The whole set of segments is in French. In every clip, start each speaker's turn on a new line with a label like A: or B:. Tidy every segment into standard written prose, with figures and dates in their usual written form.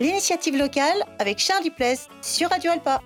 A: l'initiative locale avec Charles Duplaise sur Radio Alpa.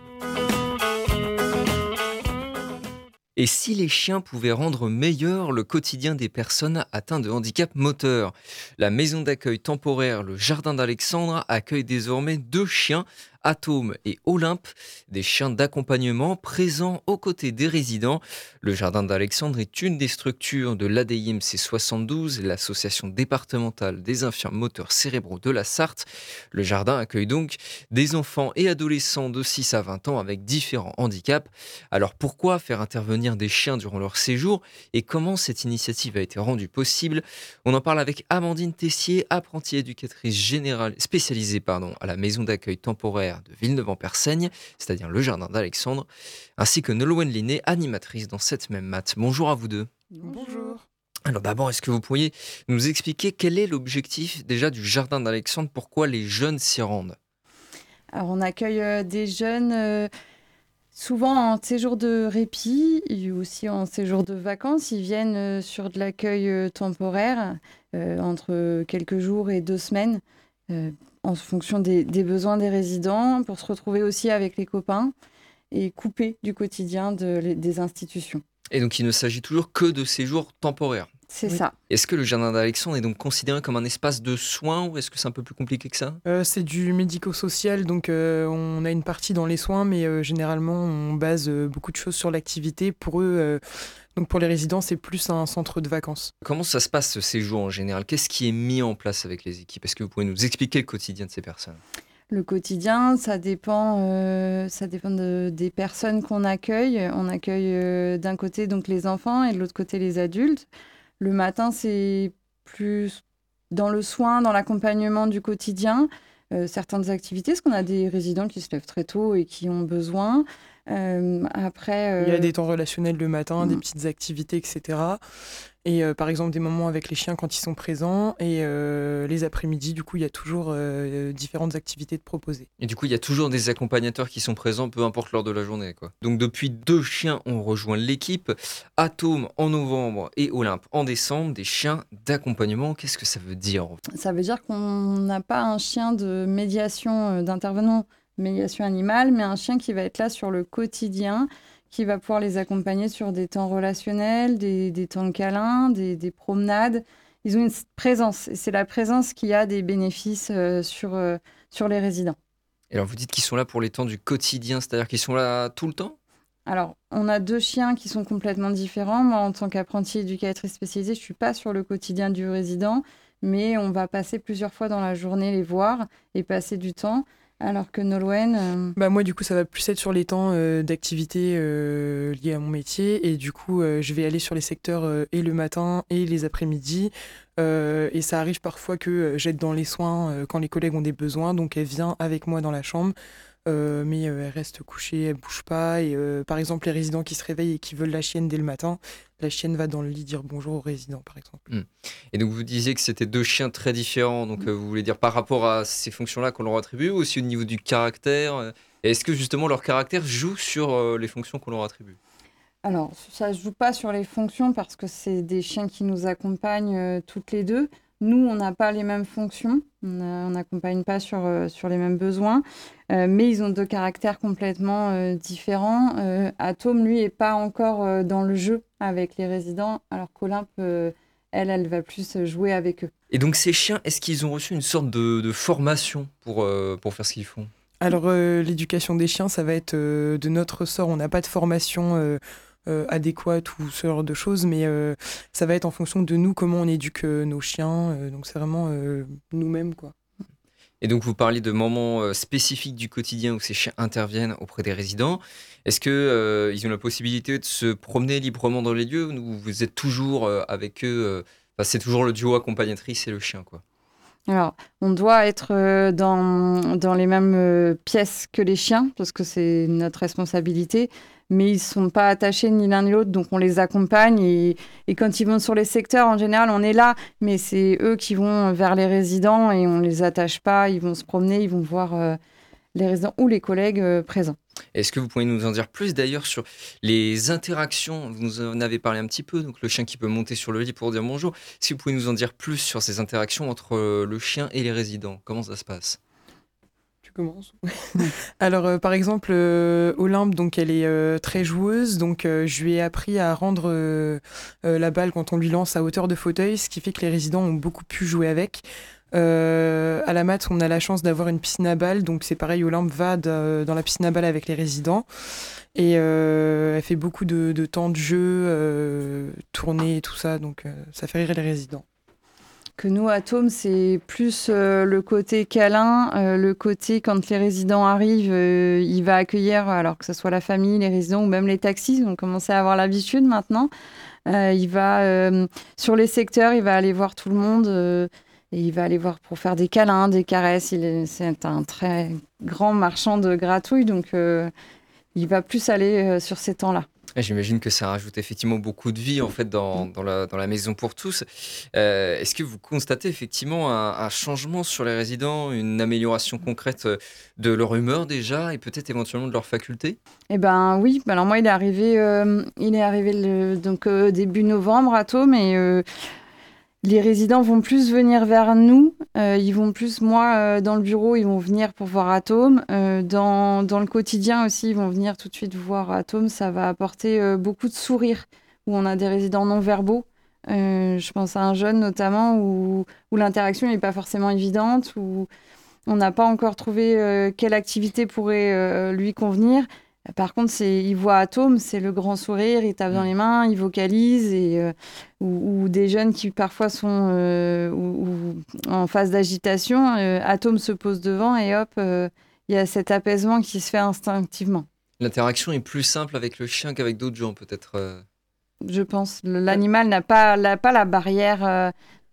B: Et si les chiens pouvaient rendre meilleur le quotidien des personnes atteintes de handicap moteur? La maison d'accueil temporaire Le Jardin d'Alexandre accueille désormais 2 chiens, Atome et Olympe, des chiens d'accompagnement présents aux côtés des résidents. Le Jardin d'Alexandre est une des structures de l'ADIMC 72, l'association départementale des infirmes moteurs cérébraux de la Sarthe. Le jardin accueille donc des enfants et adolescents de 6 à 20 ans avec différents handicaps. Alors pourquoi faire intervenir des chiens durant leur séjour et comment cette initiative a été rendue possible? On en parle avec Amandine Tessier, apprentie éducatrice générale spécialisée à la maison d'accueil temporaire de Villeneuve-en-Persaigne, c'est-à-dire le jardin d'Alexandre, ainsi que Nolwenn Linné, animatrice dans cette même mat. Bonjour à vous deux.
C: Bonjour.
B: Alors d'abord, est-ce que vous pourriez nous expliquer quel est l'objectif déjà du jardin d'Alexandre? Pourquoi les jeunes s'y rendent?
C: Alors, on accueille des jeunes souvent en séjour de répit et aussi en séjour de vacances. Ils viennent sur de l'accueil temporaire entre quelques jours et 2 semaines en fonction des besoins des résidents pour se retrouver aussi avec les copains et couper du quotidien des institutions.
B: Et donc il ne s'agit toujours que de séjours temporaires.
C: C'est
D: Oui.
C: ça.
B: Est-ce que le jardin d'Alexandre est donc considéré comme un espace de soins ou est-ce que c'est un peu plus compliqué que ça?
D: C'est du médico-social, donc on a une partie dans les soins, mais généralement on base beaucoup de choses sur l'activité. Pour eux, donc pour les résidents, c'est plus un centre de vacances.
B: Comment ça se passe ce séjour en général? Qu'est-ce qui est mis en place avec les équipes? Est-ce que vous pouvez nous expliquer le quotidien de ces personnes?
C: Le quotidien, ça dépend des personnes qu'on accueille. On accueille d'un côté donc les enfants et de l'autre côté les adultes. Le matin, c'est plus dans le soin, dans l'accompagnement du quotidien, certaines activités, parce qu'on a des résidents qui se lèvent très tôt et qui ont besoin. Après,
D: Il y a des temps relationnels le matin, des
C: Mm.
D: petites activités, etc. Et par exemple des moments avec les chiens quand ils sont présents. Et les après-midi, du coup, il y a toujours différentes activités de proposer.
B: Et du coup, il y a toujours des accompagnateurs qui sont présents, peu importe l'heure de la journée, quoi. Donc depuis 2 chiens ont rejoint l'équipe, Atome en novembre et Olympe en décembre, des chiens d'accompagnement. Qu'est-ce que ça veut dire?
C: ça veut dire qu'on n'a pas un chien de médiation, d'intervenant médiation animale, mais un chien qui va être là sur le quotidien, qui va pouvoir les accompagner sur des temps relationnels, des temps de câlin, des promenades. Ils ont une présence, et c'est la présence qui a des bénéfices sur les résidents.
B: Et alors vous dites qu'ils sont là pour les temps du quotidien, c'est-à-dire qu'ils sont là tout le temps?
C: Alors, on a 2 chiens qui sont complètement différents. Moi, en tant qu'apprentie éducatrice spécialisée, je ne suis pas sur le quotidien du résident, mais on va passer plusieurs fois dans la journée les voir et passer du temps. Alors que Nolwenn,
D: Bah moi, du coup, ça va plus être sur les temps d'activité liés à mon métier. Et du coup, je vais aller sur les secteurs et le matin et les après-midi. Et ça arrive parfois que j'aide dans les soins quand les collègues ont des besoins. Donc, elle vient avec moi dans la chambre. Mais elle reste couchée, elle bouge pas. Et par exemple, les résidents qui se réveillent et qui veulent la chienne dès le matin, la chienne va dans le lit dire bonjour aux résidents, par exemple.
B: Et donc vous disiez que c'était 2 chiens très différents, donc vous voulez dire par rapport à ces fonctions-là qu'on leur attribue ou aussi au niveau du caractère? Et est-ce que justement leur caractère joue sur les fonctions qu'on leur attribue?
C: alors ça ne joue pas sur les fonctions parce que c'est des chiens qui nous accompagnent toutes les deux. Nous, on n'a pas les mêmes fonctions, on n'accompagne pas sur les mêmes besoins, mais ils ont 2 caractères complètement différents. Atome, lui, n'est pas encore dans le jeu avec les résidents, alors qu'Olympe, elle va plus jouer avec eux.
B: Et donc ces chiens, est-ce qu'ils ont reçu une sorte de formation pour faire ce qu'ils font?
D: Alors, l'éducation des chiens, ça va être de notre ressort. On n'a pas de formation adéquate ou ce genre de choses, mais ça va être en fonction de nous, comment on éduque nos chiens. Donc, c'est vraiment nous-mêmes, quoi.
B: Et donc vous parliez de moments spécifiques du quotidien où ces chiens interviennent auprès des résidents. Est-ce que ils ont la possibilité de se promener librement dans les lieux ou vous êtes toujours avec eux? Enfin, c'est toujours le duo accompagnatrice et le chien, quoi.
C: Alors, on doit être dans les mêmes pièces que les chiens, parce que c'est notre responsabilité, mais ils ne sont pas attachés ni l'un ni l'autre, donc on les accompagne. Et quand ils vont sur les secteurs, en général, on est là, mais c'est eux qui vont vers les résidents et on ne les attache pas. Ils vont se promener, ils vont voir les résidents ou les collègues présents.
B: Est-ce que vous pouvez nous en dire plus d'ailleurs sur les interactions? Vous nous en avez parlé un petit peu, donc le chien qui peut monter sur le lit pour dire bonjour. Est-ce que vous pouvez nous en dire plus sur ces interactions entre le chien et les résidents? Comment ça se passe?
D: commence. Alors, par exemple, Olympe, donc elle est très joueuse, donc je lui ai appris à rendre la balle quand on lui lance à hauteur de fauteuil, ce qui fait que les résidents ont beaucoup pu jouer avec. À la mat, on a la chance d'avoir une piscine à balles, donc c'est pareil, Olympe va dans la piscine à balles avec les résidents et elle fait beaucoup de temps de jeu, tournées et tout ça, donc ça fait rire les résidents.
C: Que nous, Atome, c'est plus le côté câlin, le côté quand les résidents arrivent, il va accueillir, alors que ce soit la famille, les résidents ou même les taxis, on commence à avoir l'habitude maintenant. Il va, sur les secteurs, il va aller voir tout le monde et il va aller voir pour faire des câlins, des caresses. C'est un très grand marchand de gratouilles, donc il va plus aller sur ces temps-là.
B: Et j'imagine que ça rajoute effectivement beaucoup de vie en fait dans la maison pour tous. Est-ce que vous constatez effectivement un changement sur les résidents, une amélioration concrète de leur humeur déjà et peut-être éventuellement de leurs facultés?
C: Eh ben oui, alors moi il est arrivé donc début novembre à Thômes et les résidents vont plus venir vers nous, ils vont plus, moi, dans le bureau, ils vont venir pour voir Atome. Dans le quotidien aussi, ils vont venir tout de suite voir Atome. Ça va apporter beaucoup de sourires, où on a des résidents non-verbaux. Je pense à un jeune notamment, où l'interaction n'est pas forcément évidente, où on n'a pas encore trouvé quelle activité pourrait lui convenir. Par contre, il voit Atome, c'est le grand sourire, il tape dans les mains, il vocalise, ou des jeunes qui parfois sont en phase d'agitation, Atome se pose devant et hop, il y a cet apaisement qui se fait instinctivement.
B: L'interaction est plus simple avec le chien qu'avec d'autres gens peut-être.
C: Je pense. L'animal n'a pas la barrière.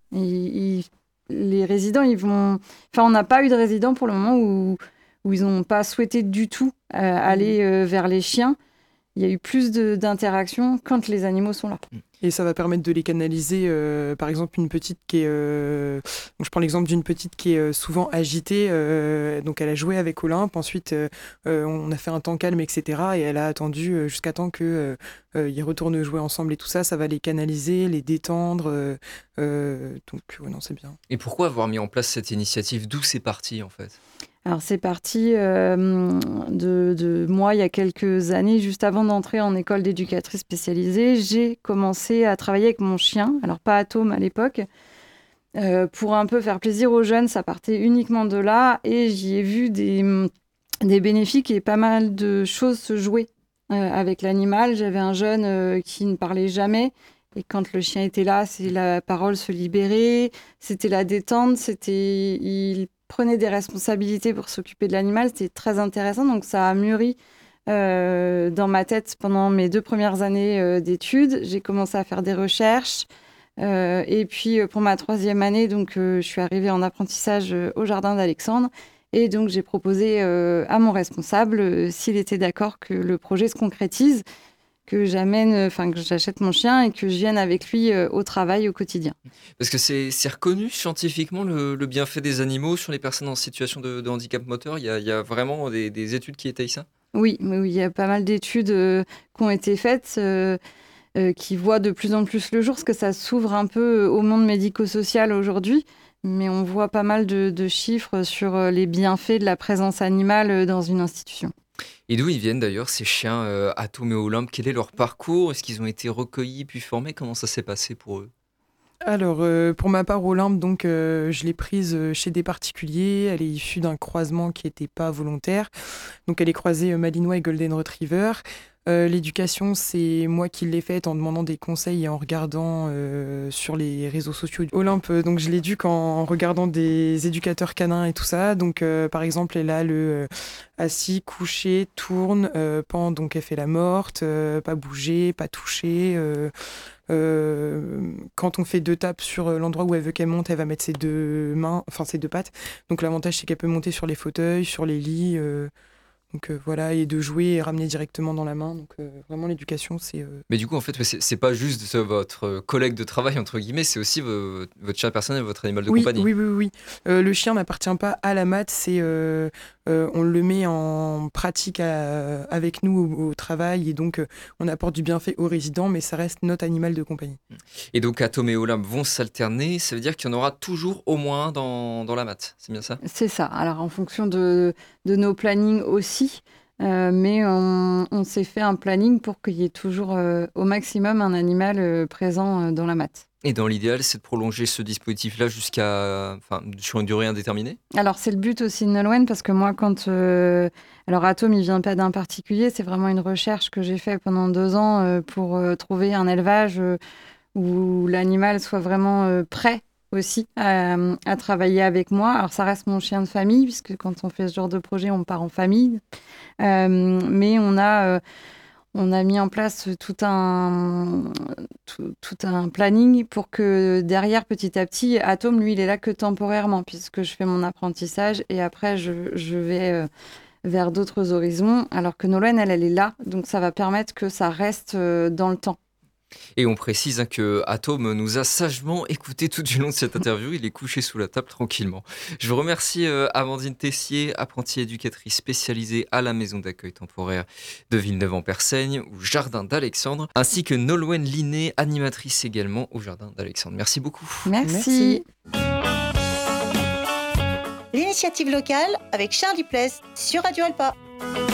C: Les résidents, ils vont... Enfin, on n'a pas eu de résidents pour le moment où ils n'ont pas souhaité du tout aller vers les chiens. Il y a eu plus d'interactions quand les animaux sont là.
D: Et ça va permettre de les canaliser. Par exemple, une petite qui est... donc je prends l'exemple d'une petite qui est souvent agitée. Donc elle a joué avec Olympe. Ensuite, on a fait un temps calme, etc. Et elle a attendu jusqu'à temps qu'ils retournent jouer ensemble et tout ça. Ça va les canaliser, les détendre. Donc non, c'est bien.
B: Et pourquoi avoir mis en place cette initiative? D'où c'est parti en fait?
C: Alors c'est parti de moi il y a quelques années, juste avant d'entrer en école d'éducatrice spécialisée. J'ai commencé à travailler avec mon chien, alors pas Atome à l'époque, pour un peu faire plaisir aux jeunes. Ça partait uniquement de là et j'y ai vu des bénéfices et pas mal de choses se jouer avec l'animal. J'avais un jeune qui ne parlait jamais. Et quand le chien était là, la parole se libérait, c'était la détente, il prenait des responsabilités pour s'occuper de l'animal. C'était très intéressant, donc ça a mûri dans ma tête pendant mes 2 premières années d'études. J'ai commencé à faire des recherches. Et puis, pour ma 3e année, donc, je suis arrivée en apprentissage au Jardin d'Alexandre. Et donc, j'ai proposé à mon responsable, s'il était d'accord que le projet se concrétise, que j'achète mon chien et que je vienne avec lui au travail au quotidien.
B: Parce que c'est reconnu scientifiquement le bienfait des animaux sur les personnes en situation de handicap moteur. Il y a vraiment des études qui étayent ça?
C: Oui, il y a pas mal d'études qui ont été faites qui voient de plus en plus le jour, parce que ça s'ouvre un peu au monde médico-social aujourd'hui. Mais on voit pas mal de chiffres sur les bienfaits de la présence animale dans une institution.
B: Et d'où ils viennent d'ailleurs ces chiens Atome et Olympe? Quel est leur parcours? Est-ce qu'ils ont été recueillis puis formés? Comment ça s'est passé pour eux?
D: Alors, pour ma part, Olympe, donc, je l'ai prise chez des particuliers. Elle est issue d'un croisement qui n'était pas volontaire. Donc, elle est croisée Malinois et Golden Retriever. L'éducation, c'est moi qui l'ai faite en demandant des conseils et en regardant sur les réseaux sociaux. Olympe, donc je l'éduque en regardant des éducateurs canins et tout ça. Donc, par exemple, elle a le assis, couché, tourne, pend, donc elle fait la morte, pas bouger, pas toucher. Quand on fait 2 tapes sur l'endroit où elle veut qu'elle monte, elle va mettre ses 2 mains, enfin ses 2 pattes. Donc l'avantage, c'est qu'elle peut monter sur les fauteuils, sur les lits. Donc voilà, et de jouer et ramener directement dans la main. Donc vraiment l'éducation, c'est...
B: Mais du coup, en fait, c'est pas juste votre collègue de travail, entre guillemets, c'est aussi votre chien personnel, votre animal de compagnie.
D: Oui. Le chien n'appartient pas à la mat, on le met en pratique avec nous au travail, et donc on apporte du bienfait aux résidents, mais ça reste notre animal de compagnie.
B: Et donc, Atom et Olympe vont s'alterner, ça veut dire qu'il y en aura toujours au moins un dans la mat, c'est bien ça?
C: C'est ça. Alors, en fonction de nos plannings aussi, mais on s'est fait un planning pour qu'il y ait toujours au maximum un animal présent dans la mat.
B: Et dans l'idéal, c'est de prolonger ce dispositif-là sur une durée indéterminée?
C: Alors, c'est le but aussi de Nolwenn, parce que moi, alors, Atom, il vient pas d'un particulier, c'est vraiment une recherche que j'ai faite pendant 2 ans pour trouver un élevage où l'animal soit vraiment prêt aussi à travailler avec moi. Alors, ça reste mon chien de famille, puisque quand on fait ce genre de projet, on part en famille. Mais on a mis en place tout un planning pour que derrière, petit à petit, Atom, lui, il est là que temporairement, puisque je fais mon apprentissage et après, je vais vers d'autres horizons, alors que Nolwenn, elle est là. Donc, ça va permettre que ça reste dans le temps.
B: Et on précise que Atom nous a sagement écouté tout du long de cette interview. Il est couché sous la table tranquillement. Je vous remercie Amandine Tessier, apprentie éducatrice spécialisée à la maison d'accueil temporaire de Villeneuve-en-Persaigne, au Jardin d'Alexandre, ainsi que Nolwenn Linné, animatrice également au Jardin d'Alexandre. Merci beaucoup.
C: Merci.
A: L'initiative locale avec Charlie Pless sur Radio Alpa.